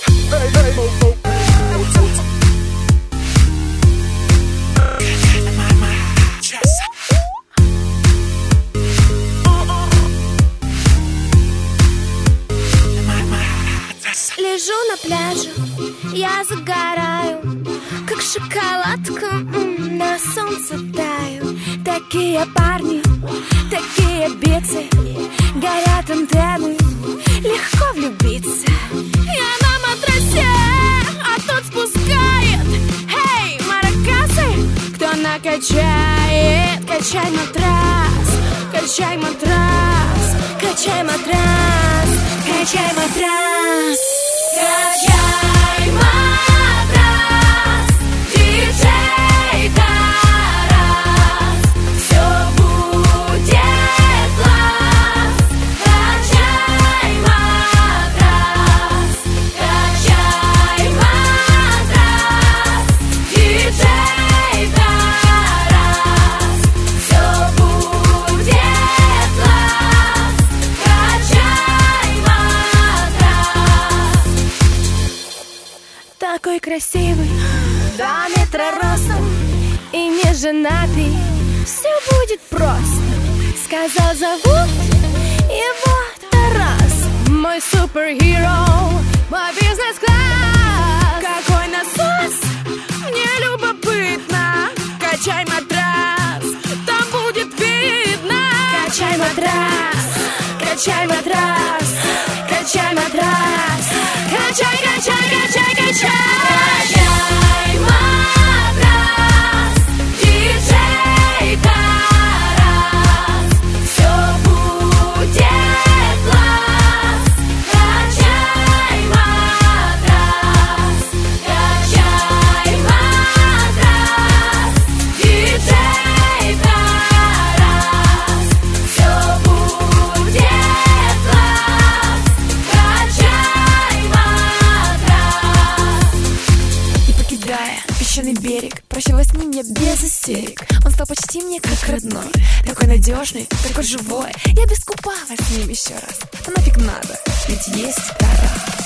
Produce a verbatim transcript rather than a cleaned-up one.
Лежу на пляже, я загораю, как шоколадка, м-м, на солнце таю. Такие парни, такие бицы, горят антенны, легко влюбиться. Я на матрасе, а тут спускает. Эй, маракасы, кто накачает? Качай матрас, качай матрас, качай матрас, качай матрас. Качай матрас, диджей Тарас, все будет класс. Качай матрас, качай матрас, диджей Тарас, все будет класс. Качай матрас. Такой красивый, два метра ростом и не женатый, все будет просто. Сказал, зовут его Тарас, мой супергеро, мой бизнес-класс. Какой насос, мне любопытно. Качай матрас, там будет видно. Качай матрас, качай матрас, качай матрас, качай, качай, качай, качай. Качай матрас, диджей Тарас, все будет класс. Качай матрас, качай матрас, диджей Тарас, все будет класс. Качай матрас. И покидая песчаный берег, прощалась с ним я без истерик. Он стал почти мне как родной, такой надежный, такой живой. Я без купалась с ним еще раз, а нафиг надо, ведь есть Тарас.